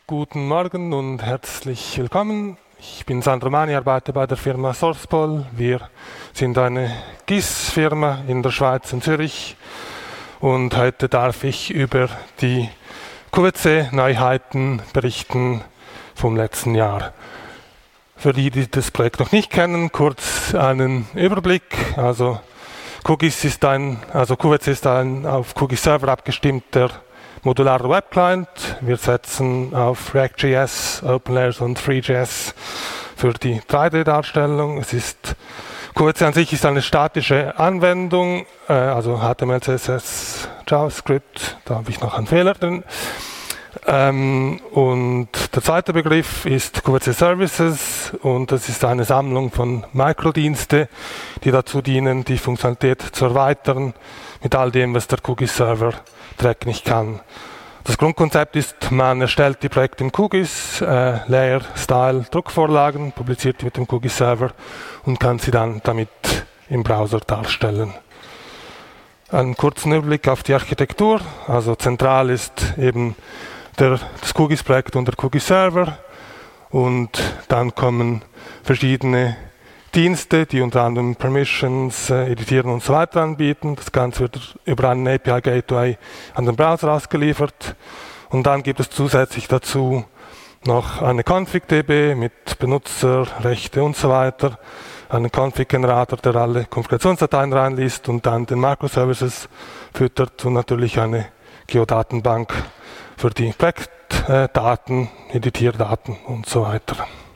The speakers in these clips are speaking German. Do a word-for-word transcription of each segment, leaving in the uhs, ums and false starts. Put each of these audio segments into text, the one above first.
Guten Morgen und herzlich willkommen. Ich bin Sandro Mani, arbeite bei der Firma SourcePol. Wir sind eine G I S-Firma in der Schweiz, in Zürich. Und heute darf ich über die Q W C-Neuheiten berichten vom letzten Jahr. Für die, die das Projekt noch nicht kennen, kurz einen Überblick. Also Q G I S ist ein, also Q W C ist ein auf Q G I S-Server abgestimmter modularer Webclient. Wir setzen auf React.js, OpenLayers und Three.js für die drei D-Darstellung. Es ist, Q W C an sich ist eine statische Anwendung, äh, also H T M L, C S S, JavaScript, da habe ich noch einen Fehler drin. Ähm, und der zweite Begriff ist Q W C Services und das ist eine Sammlung von Mikrodienste, die dazu dienen, die Funktionalität zu erweitern mit all dem, was der Q G I S-Server direkt nicht kann. Das Grundkonzept ist, man erstellt die Projekte im Q G I S, äh, Layer, Style, Druckvorlagen, publiziert die mit dem Q G I S-Server und kann sie dann damit im Browser darstellen. Einen kurzen Überblick auf die Architektur. Also zentral ist eben der, das Q G I S-Projekt und der Q G I S-Server und dann kommen verschiedene Dienste, die unter anderem Permissions, äh, Editieren und so weiter anbieten. Das Ganze wird über einen A P I-Gateway an den Browser ausgeliefert. Und dann gibt es zusätzlich dazu noch eine Config-D B mit Benutzer, Rechte und so weiter. Einen Config-Generator, der alle Konfigurationsdateien reinliest und dann den Microservices füttert und natürlich eine Geodatenbank für die Projektdaten, Editierdaten und so weiter.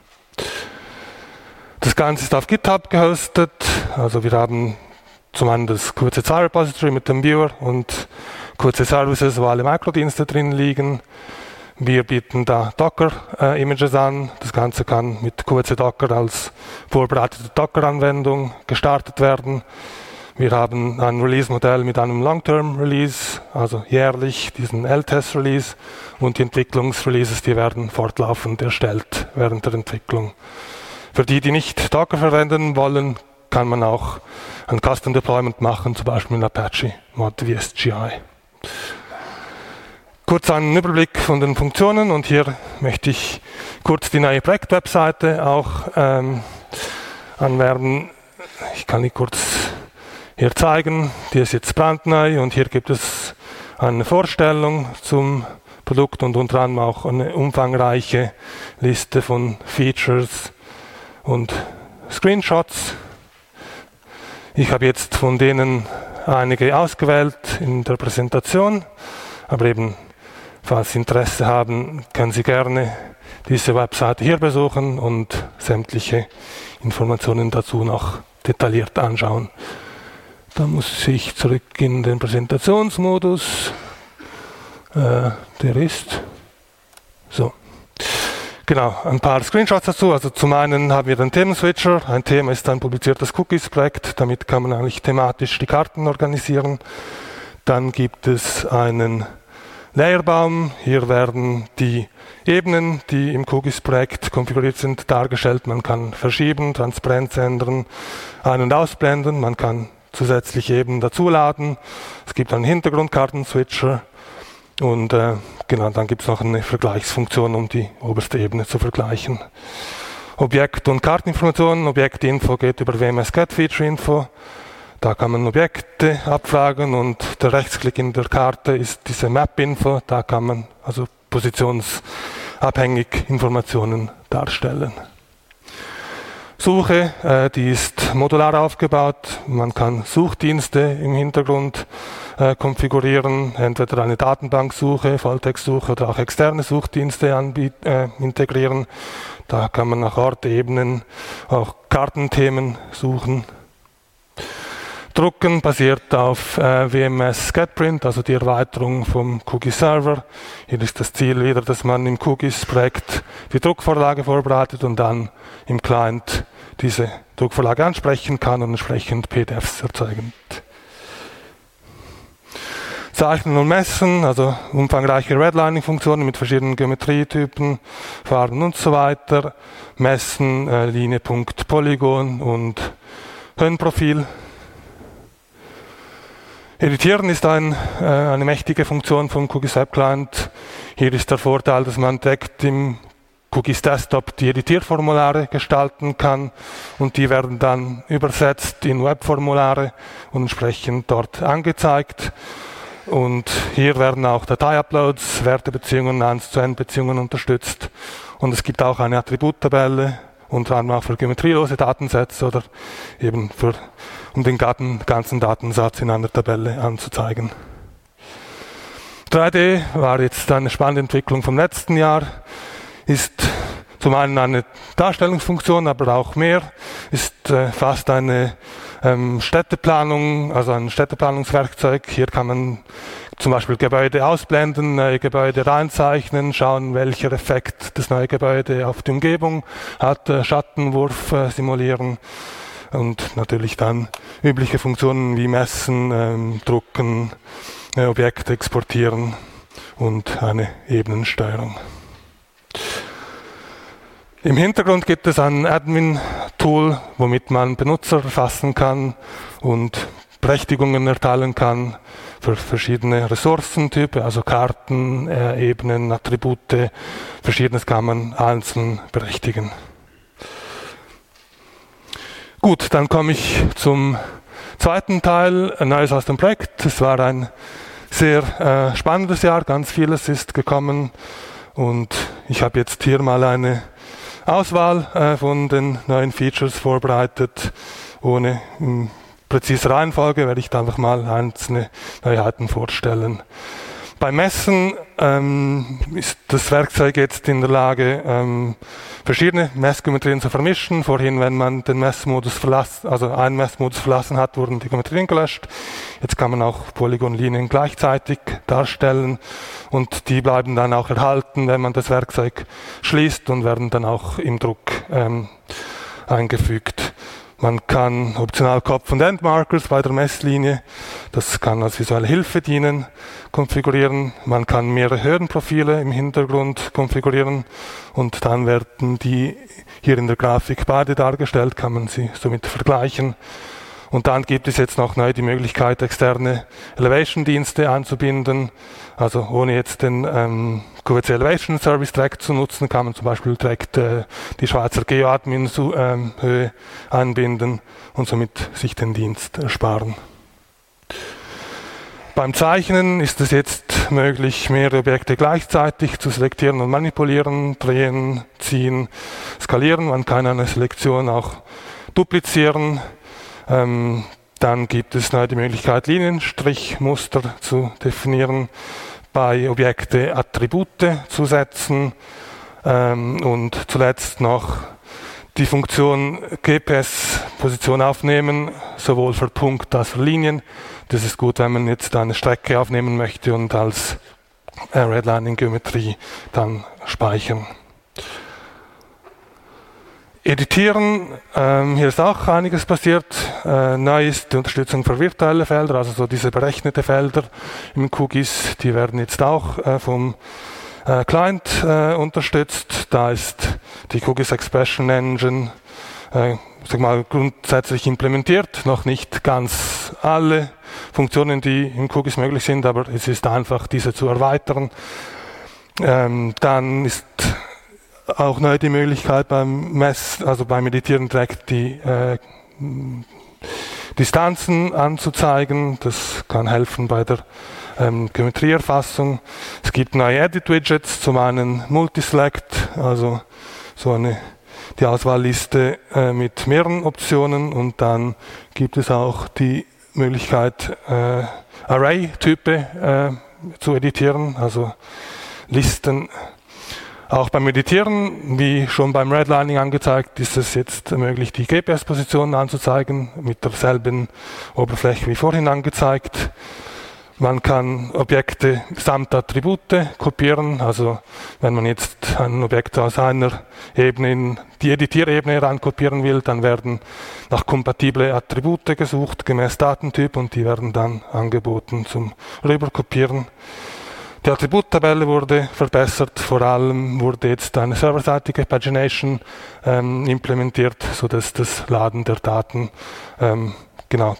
Das Ganze ist auf GitHub gehostet, also wir haben zum einen das Q W C zwei Repository mit dem Viewer und Q W C Services, wo alle Mikrodienste drin liegen. Wir bieten da Docker-Images an. Das Ganze kann mit Q W C Docker als vorbereitete Docker-Anwendung gestartet werden. Wir haben ein Release-Modell mit einem Long-Term-Release, also jährlich diesen L-Test-Release und die Entwicklungsreleases, die werden fortlaufend erstellt während der Entwicklung. Für die, die nicht Docker verwenden wollen, kann man auch ein Custom Deployment machen, zum Beispiel in Apache ModVSGI. Kurz einen Überblick von den Funktionen und hier möchte ich kurz die neue Projekt-Webseite auch ähm, anwerben. Ich kann die kurz hier zeigen, die ist jetzt brandneu und hier gibt es eine Vorstellung zum Produkt und unter anderem auch eine umfangreiche Liste von Features und Screenshots. Ich habe jetzt von denen einige ausgewählt in der Präsentation, aber eben, falls Sie Interesse haben, können Sie gerne diese Webseite hier besuchen und sämtliche Informationen dazu noch detailliert anschauen. Da muss ich zurück in den Präsentationsmodus. Äh, der ist so. Genau, ein paar Screenshots dazu. Also zum einen haben wir den Themenswitcher. Ein Thema ist ein publiziertes Q G I S-Projekt. Damit kann man eigentlich thematisch die Karten organisieren. Dann gibt es einen Layerbaum. Hier werden die Ebenen, die im Q G I S-Projekt konfiguriert sind, dargestellt. Man kann verschieben, Transparenz ändern, ein- und ausblenden. Man kann zusätzlich Ebenen dazuladen. Es gibt einen Hintergrundkarten-Switcher. Und äh, genau, dann gibt es noch eine Vergleichsfunktion, um die oberste Ebene zu vergleichen. Objekt- und Karteninformationen. Objektinfo geht über W M S Get Feature Info. Da kann man Objekte abfragen und der Rechtsklick in der Karte ist diese Map-Info. Da kann man also positionsabhängig Informationen darstellen. Suche, äh, die ist modular aufgebaut. Man kann Suchdienste im Hintergrund äh, konfigurieren, entweder eine Datenbanksuche, Volltextsuche oder auch externe Suchdienste anbiet- äh, integrieren. Da kann man nach Orte, Ebenen, auch Kartenthemen suchen. Drucken basiert auf äh, W M S Getprint, also die Erweiterung vom Q G I S-Server. Hier ist das Ziel wieder, dass man im Q G I S-Projekt die Druckvorlage vorbereitet und dann im Client diese Druckvorlage ansprechen kann und entsprechend P D Fs erzeugen. Zeichnen und Messen, also umfangreiche Redlining-Funktionen mit verschiedenen Geometrietypen, Farben und so weiter. Messen, äh, Linie, Punkt, Polygon und Höhenprofil. Editieren ist ein, äh, eine mächtige Funktion vom QGIS Web Client. Hier ist der Vorteil, dass man direkt im QGIS Desktop die Editierformulare gestalten kann und die werden dann übersetzt in Webformulare und entsprechend dort angezeigt. Und hier werden auch Datei-Uploads, Wertebeziehungen, eins zu eins Beziehungen unterstützt. Und es gibt auch eine Attributtabelle, unter anderem auch für geometrielose Datensätze oder eben für, um den ganzen Datensatz in einer Tabelle anzuzeigen. drei D war jetzt eine spannende Entwicklung vom letzten Jahr, ist zum einen eine Darstellungsfunktion, aber auch mehr, ist äh, fast eine ähm, Städteplanung, also ein Städteplanungswerkzeug. Hier kann man zum Beispiel Gebäude ausblenden, neue Gebäude reinzeichnen, schauen, welcher Effekt das neue Gebäude auf die Umgebung hat, äh, Schattenwurf äh, simulieren und natürlich dann übliche Funktionen wie messen, ähm, drucken, äh, Objekte exportieren und eine Ebenensteuerung. Im Hintergrund gibt es ein Admin-Tool, womit man Benutzer erfassen kann und Berechtigungen erteilen kann für verschiedene Ressourcentypen, also Karten, äh, Ebenen, Attribute. Verschiedenes kann man einzeln berechtigen. Gut, dann komme ich zum zweiten Teil, Neues aus dem Projekt. Es war ein sehr äh, spannendes Jahr, ganz vieles ist gekommen und ich habe jetzt hier mal eine Auswahl äh, von den neuen Features vorbereitet. Ohne mh, präzise Reihenfolge werde ich da einfach mal einzelne Neuheiten vorstellen. Beim Messen ähm, ist das Werkzeug jetzt in der Lage, ähm, verschiedene Messgeometrien zu vermischen. Vorhin, wenn man den Messmodus verlassen, also einen Messmodus verlassen hat, wurden die Geometrien gelöscht. Jetzt kann man auch Polygonlinien gleichzeitig darstellen und die bleiben dann auch erhalten, wenn man das Werkzeug schließt und werden dann auch im Druck ähm, eingefügt. Man kann optional Kopf- und Endmarkers bei der Messlinie, das kann als visuelle Hilfe dienen, konfigurieren. Man kann mehrere Höhenprofile im Hintergrund konfigurieren und dann werden die hier in der Grafik beide dargestellt, kann man sie somit vergleichen. Und dann gibt es jetzt noch neu die Möglichkeit, externe Elevation-Dienste einzubinden. Also ohne jetzt den ähm, Q W C Elevation Service direkt zu nutzen, kann man zum Beispiel direkt äh, die Schweizer GeoAdmin-Höhe ähm, einbinden und somit sich den Dienst ersparen. Beim Zeichnen ist es jetzt möglich, mehrere Objekte gleichzeitig zu selektieren und manipulieren, drehen, ziehen, skalieren. Man kann eine Selektion auch duplizieren. Ähm, dann gibt es neu die Möglichkeit, Linienstrichmuster zu definieren, bei Objekte Attribute zu setzen ähm, und zuletzt noch die Funktion G P S-Position aufnehmen, sowohl für Punkt als auch für Linien. Das ist gut, wenn man jetzt eine Strecke aufnehmen möchte und als äh, Redlining-Geometrie dann speichern. Editieren, ähm, hier ist auch einiges passiert. Äh, neu ist die Unterstützung für virtuelle Felder, also so diese berechnete Felder im QGIS, die werden jetzt auch äh, vom äh, Client äh, unterstützt. Da ist die QGIS Expression Engine äh, sag mal, grundsätzlich implementiert, noch nicht ganz alle Funktionen, die im QGIS möglich sind, aber es ist einfach, diese zu erweitern. Ähm, dann ist auch neu die Möglichkeit beim Mess, also beim Editieren direkt die äh, Distanzen anzuzeigen. Das kann helfen bei der ähm, Geometrieerfassung. Es gibt neue Edit-Widgets, zum einen Multiselect, also so eine die Auswahlliste äh, mit mehreren Optionen und dann gibt es auch die Möglichkeit, äh, Array-Type äh, zu editieren, also Listen. Auch beim Editieren, wie schon beim Redlining angezeigt, ist es jetzt möglich, die G P S-Position anzuzeigen, mit derselben Oberfläche wie vorhin angezeigt. Man kann Objekte samt Attribute kopieren, also wenn man jetzt ein Objekt aus einer Ebene in die Editierebene heran kopieren will, dann werden nach kompatible Attribute gesucht, gemäß Datentyp, und die werden dann angeboten zum Rüberkopieren. Die Attributtabelle wurde verbessert, vor allem wurde jetzt eine serverseitige Pagination ähm, implementiert, sodass das Laden der Daten ähm, genau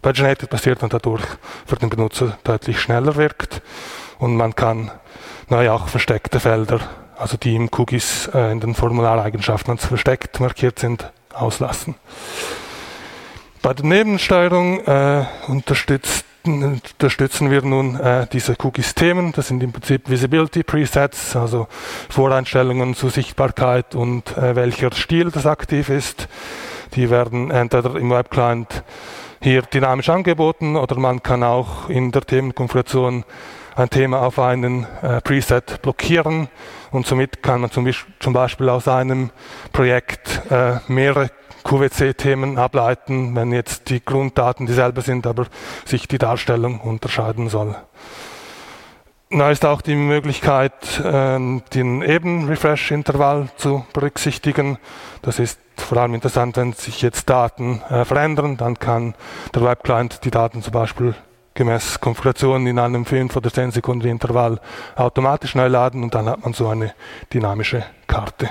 paginated basiert und dadurch für den Benutzer deutlich schneller wirkt. Und man kann neu auch versteckte Felder, also die im Cookies äh, in den Formulareigenschaften als versteckt markiert sind, auslassen. Bei der Nebensteuerung äh, unterstützt, unterstützen wir nun äh, diese Cookies-Themen. Das sind im Prinzip Visibility-Presets, also Voreinstellungen zur Sichtbarkeit und äh, welcher Stil das aktiv ist. Die werden entweder im Webclient hier dynamisch angeboten oder man kann auch in der Themenkonfiguration ein Thema auf einen äh, Preset blockieren und somit kann man zum, zum Beispiel aus einem Projekt äh, mehrere Q W C-Themen ableiten, wenn jetzt die Grunddaten dieselbe sind, aber sich die Darstellung unterscheiden soll. Da ist auch die Möglichkeit, äh, den Eben-Refresh-Intervall zu berücksichtigen. Das ist vor allem interessant, wenn sich jetzt Daten äh, verändern, dann kann der Webclient die Daten zum Beispiel gemäß Konfiguration in einem fünf oder zehn Sekunden Intervall automatisch neu laden und dann hat man so eine dynamische Karte.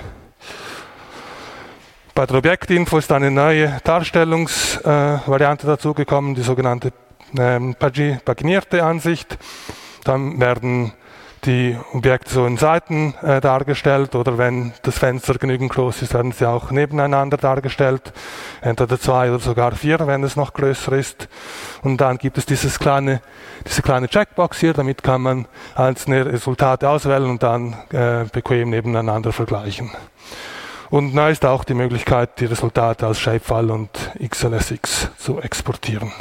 Bei der Objektinfo ist eine neue Darstellungsvariante äh, dazugekommen, die sogenannte ähm, paginierte Ansicht. Dann werden die Objekte so in Seiten äh, dargestellt oder wenn das Fenster genügend groß ist, werden sie auch nebeneinander dargestellt, entweder zwei oder sogar vier, wenn es noch größer ist. Und dann gibt es dieses kleine, diese kleine Checkbox hier, damit kann man einzelne Resultate auswählen und dann äh, bequem nebeneinander vergleichen. Und neu ist auch die Möglichkeit, die Resultate als Shapefile und X L S X zu exportieren.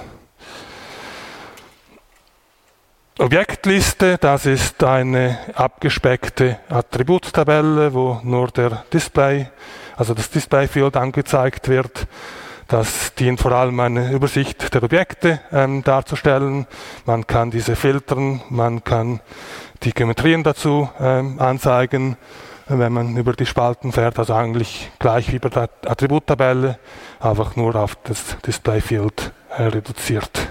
Objektliste, das ist eine abgespeckte Attributtabelle, wo nur der Display, also das Displayfield angezeigt wird. Das dient vor allem eine Übersicht der Objekte ähm, darzustellen. Man kann diese filtern, man kann die Geometrien dazu ähm, anzeigen, wenn man über die Spalten fährt, also eigentlich gleich wie bei der Attributtabelle, einfach nur auf das Displayfield äh, reduziert.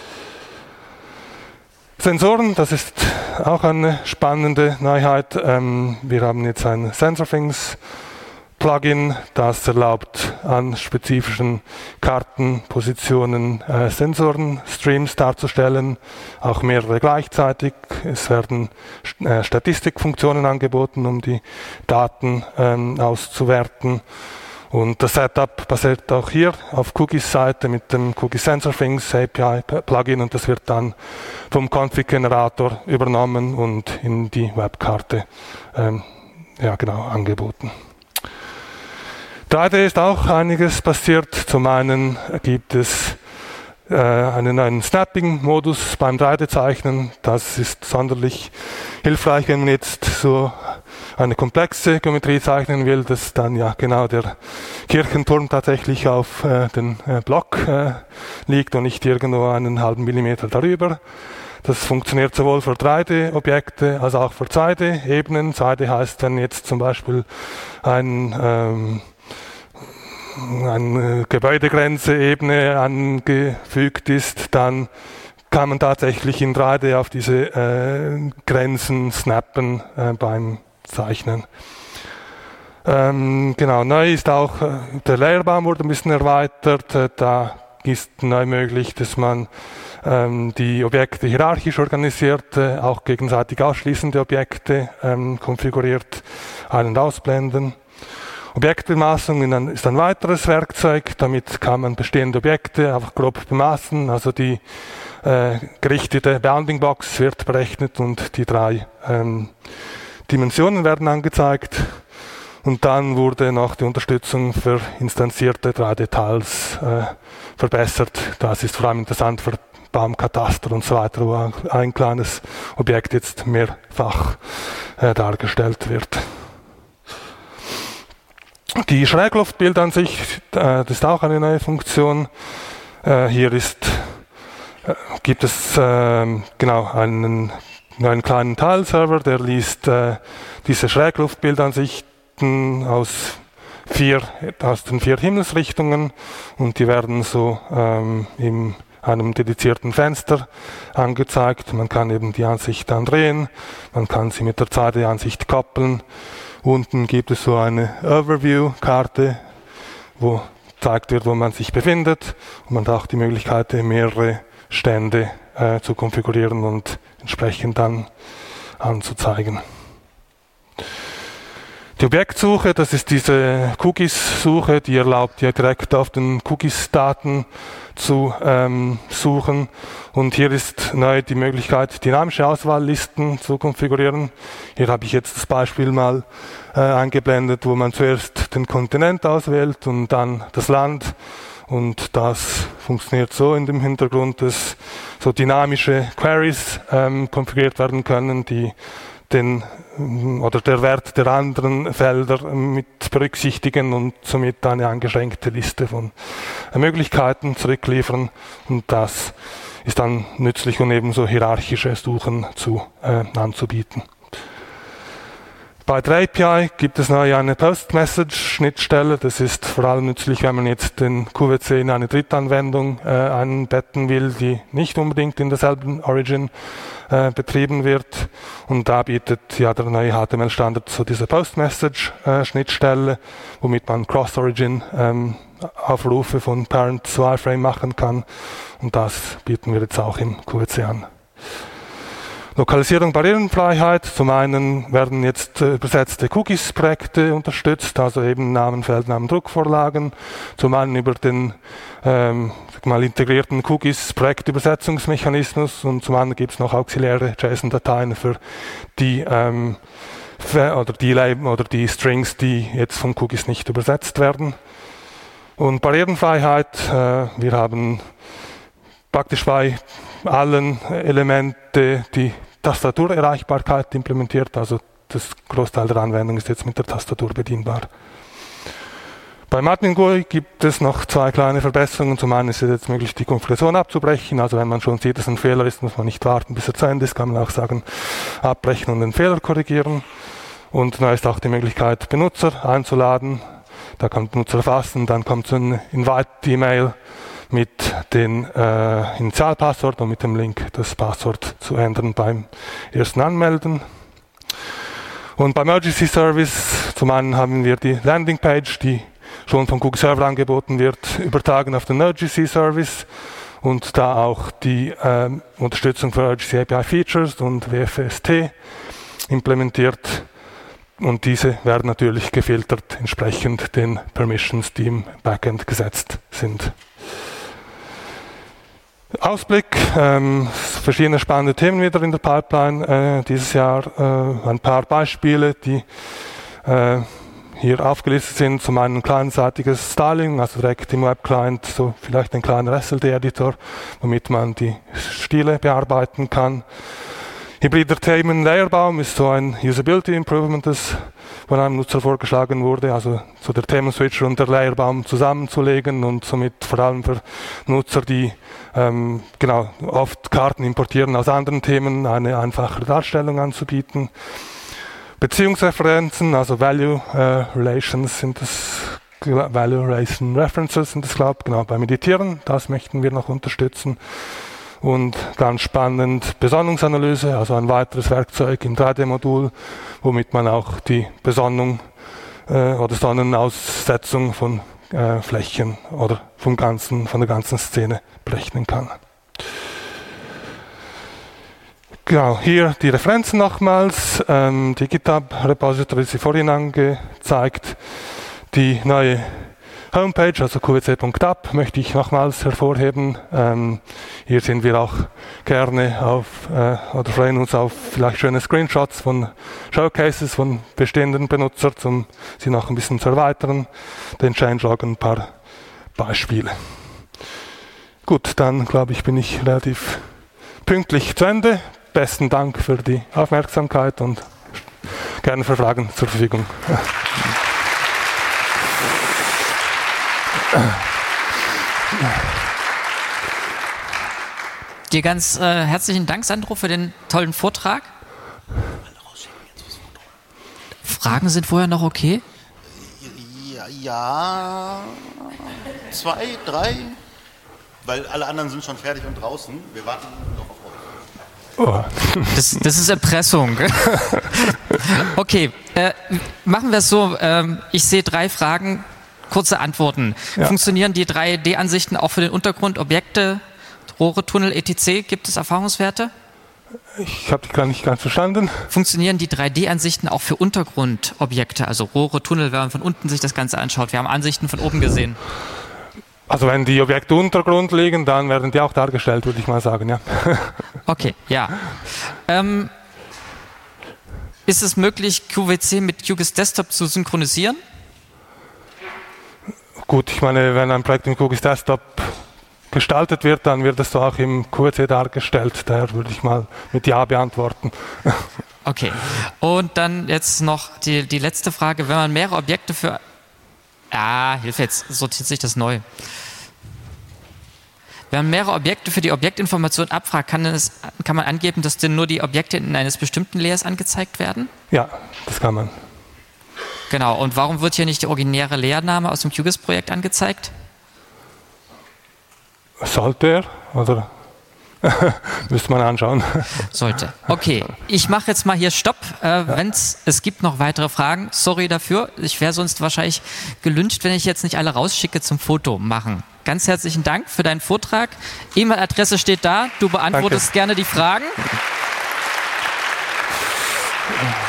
Sensoren, das ist auch eine spannende Neuheit. Ähm, wir haben jetzt ein SensorThings Plugin, das erlaubt, an spezifischen Kartenpositionen äh, Sensoren-Streams darzustellen, auch mehrere gleichzeitig. Es werden äh, Statistikfunktionen angeboten, um die Daten ähm, auszuwerten. Und das Setup basiert auch hier auf Cookies-Seite mit dem Cookie SensorThings A P I-Plugin und das wird dann vom Config-Generator übernommen und in die Webkarte ähm, ja, genau, angeboten. drei D ist auch einiges passiert. Zum einen gibt es äh, einen neuen Snapping-Modus beim drei D-Zeichnen. Das ist sonderlich hilfreich, wenn man jetzt so eine komplexe Geometrie zeichnen will, dass dann ja genau der Kirchenturm tatsächlich auf äh, den äh, Block äh, liegt und nicht irgendwo einen halben Millimeter darüber. Das funktioniert sowohl für drei D-Objekte als auch für zwei D-Ebenen. zwei D heißt, wenn jetzt zum Beispiel ein ähm, eine Gebäudegrenze-Ebene angefügt ist, dann kann man tatsächlich in drei D auf diese äh, Grenzen snappen äh, beim Zeichnen. Ähm, genau, neu ist auch, äh, der Layerbaum wurde ein bisschen erweitert. Äh, da ist neu möglich, dass man ähm, die Objekte hierarchisch organisiert, äh, auch gegenseitig ausschließende Objekte ähm, konfiguriert, ein- und ausblenden. Objektbemaßung ist ein weiteres Werkzeug, damit kann man bestehende Objekte einfach grob bemaßen, also die äh, gerichtete Bounding Box wird berechnet und die drei ähm, Dimensionen werden angezeigt und dann wurde noch die Unterstützung für instanzierte drei D-Tiles äh, verbessert. Das ist vor allem interessant für Baumkataster und so weiter, wo ein kleines Objekt jetzt mehrfach äh, dargestellt wird. Die Schrägluftbildansicht, äh, das ist auch eine neue Funktion. Äh, hier ist, äh, gibt es äh, genau einen neuen kleinen Tile-Server, der liest äh, diese Schrägluftbildansichten aus, vier, aus den vier Himmelsrichtungen und die werden so ähm, in einem dedizierten Fenster angezeigt. Man kann eben die Ansicht dann drehen, man kann sie mit der zwei D-Ansicht koppeln. Unten gibt es so eine Overview-Karte, wo gezeigt wird, wo man sich befindet. Und man hat auch die Möglichkeit, mehrere Stände äh, zu konfigurieren und entsprechend dann anzuzeigen. Die Objektsuche, das ist diese Cookies-Suche, die erlaubt ja direkt auf den Cookies-Daten zu ähm, suchen. Und hier ist neu die Möglichkeit, dynamische Auswahllisten zu konfigurieren. Hier habe ich jetzt das Beispiel mal äh, eingeblendet, wo man zuerst den Kontinent auswählt und dann das Land. Und das funktioniert so in dem Hintergrund, dass so dynamische Queries ähm, konfiguriert werden können, die den oder der Wert der anderen Felder mit berücksichtigen und somit eine eingeschränkte Liste von Möglichkeiten zurückliefern. Und das ist dann nützlich, um ebenso hierarchische Suchen zu, äh, anzubieten. Bei der A P I gibt es neu eine Post-Message-Schnittstelle. Das ist vor allem nützlich, wenn man jetzt den Q W C in eine Drittanwendung äh, einbetten will, die nicht unbedingt in derselben Origin äh, betrieben wird. Und da bietet ja der neue H T M L-Standard so diese Post-Message-Schnittstelle, womit man Cross-Origin ähm, Aufrufe von Parent zu iframe machen kann. Und das bieten wir jetzt auch im Q W C an. Lokalisierung, Barrierenfreiheit. Zum einen werden jetzt äh, übersetzte Cookies-Projekte unterstützt, also eben Namen, Feldnamen, Druckvorlagen. Zum einen über den ähm, sag mal, integrierten Cookies-Projektübersetzungsmechanismus und zum anderen gibt es noch auxiliäre JSON-Dateien für die ähm, oder die oder die Strings, die jetzt von Cookies nicht übersetzt werden. Und Barrierenfreiheit. Äh, wir haben praktisch bei allen Elemente die Tastaturerreichbarkeit implementiert, also das Großteil der Anwendung ist jetzt mit der Tastatur bedienbar. Bei Martin G U I gibt es noch zwei kleine Verbesserungen. Zum einen ist es jetzt möglich, die Konfiguration abzubrechen. Also wenn man schon sieht, dass ein Fehler ist, muss man nicht warten, bis er zu Ende ist. Kann man auch sagen, abbrechen und den Fehler korrigieren. Und neu ist auch die Möglichkeit, Benutzer einzuladen. Da kann Benutzer erfassen, dann kommt so ein Invite-E-Mail mit dem äh, Initialpasswort und mit dem Link, das Passwort zu ändern beim ersten Anmelden. Und beim Emergency Service, zum einen haben wir die Landingpage, die schon vom Google Server angeboten wird, übertragen auf den Emergency Service und da auch die äh, Unterstützung für Emergency A P I Features und W F S T implementiert. Und diese werden natürlich gefiltert entsprechend den Permissions, die im Backend gesetzt sind. Ausblick, ähm, verschiedene spannende Themen wieder in der Pipeline äh, dieses Jahr. Äh, ein paar Beispiele, die äh, hier aufgelistet sind. Zum einen ein kleinseitiges Styling, also direkt im Web-Client, so vielleicht ein kleiner S L D-Editor, womit man die Stile bearbeiten kann. Hybrider Themen-Layerbaum ist so ein Usability-Improvement, das von einem Nutzer vorgeschlagen wurde, also so der Themenswitcher und der Layerbaum zusammenzulegen und somit vor allem für Nutzer, die ähm, genau oft Karten importieren aus anderen Themen, eine einfachere Darstellung anzubieten. Beziehungsreferenzen, also Value äh, Relations sind das, Value Relation References sind das, glaube ich, genau beim Editieren, das möchten wir noch unterstützen. Und ganz spannend, Besonnungsanalyse, also ein weiteres Werkzeug im drei D-Modul, womit man auch die Besonnung äh, oder Sonnenaussetzung von äh, Flächen oder vom ganzen, von der ganzen Szene berechnen kann. Genau, hier die Referenzen nochmals. Ähm, die GitHub-Repository ist wie vorhin angezeigt. Die neue Homepage, also q w c punkt app, möchte ich nochmals hervorheben. Ähm, hier sind wir auch gerne auf, äh, oder freuen uns auf vielleicht schöne Screenshots von Showcases von bestehenden Benutzern, um sie noch ein bisschen zu erweitern. Den Changelog ein paar Beispiele. Gut, dann glaube ich, bin ich relativ pünktlich zu Ende. Besten Dank für die Aufmerksamkeit und gerne für Fragen zur Verfügung. Dir ganz äh, herzlichen Dank, Sandro, für den tollen Vortrag. Fragen sind vorher noch okay? Ja, ja, zwei, drei, weil alle anderen sind schon fertig und draußen. Wir warten noch auf euch. Oh. Das, das ist Erpressung. Okay, äh, machen wir es so. Ähm, ich sehe drei Fragen. kurze Antworten. Ja. Funktionieren die drei D-Ansichten auch für den Untergrund, Objekte, Rohre, Tunnel, et cetera? Gibt es Erfahrungswerte? Ich habe dich gar nicht ganz verstanden. Funktionieren die drei D-Ansichten auch für Untergrundobjekte, also Rohre, Tunnel, wenn man von unten sich das Ganze anschaut? Wir haben Ansichten von oben gesehen. Also wenn die Objekte Untergrund liegen, dann werden die auch dargestellt, würde ich mal sagen, ja. Okay, ja. Ähm, ist es möglich, Q W C mit QGIS Desktop zu synchronisieren? Gut, ich meine, wenn ein Projekt im QGIS Desktop gestaltet wird, dann wird es so auch im Q W C dargestellt. Daher würde ich mal mit Ja beantworten. Okay. Und dann jetzt noch die, die letzte Frage. Wenn man mehrere Objekte für... Ah, Hilfe, jetzt sortiert sich das neu. Wenn man mehrere Objekte für die Objektinformation abfragt, kann, es, kann man angeben, dass denn nur die Objekte in eines bestimmten Layers angezeigt werden? Ja, das kann man. Genau. Und warum wird hier nicht der originäre Layername aus dem QGIS-Projekt angezeigt? Sollte er? Oder müsste man anschauen. Sollte. Okay, ich mache jetzt mal hier Stopp. Äh, ja. Wenn's, es gibt noch weitere Fragen, sorry dafür. Ich wäre sonst wahrscheinlich gelünscht, wenn ich jetzt nicht alle rausschicke zum Foto machen. Ganz herzlichen Dank für deinen Vortrag. E-Mail-Adresse steht da. Du beantwortest Danke. gerne die Fragen.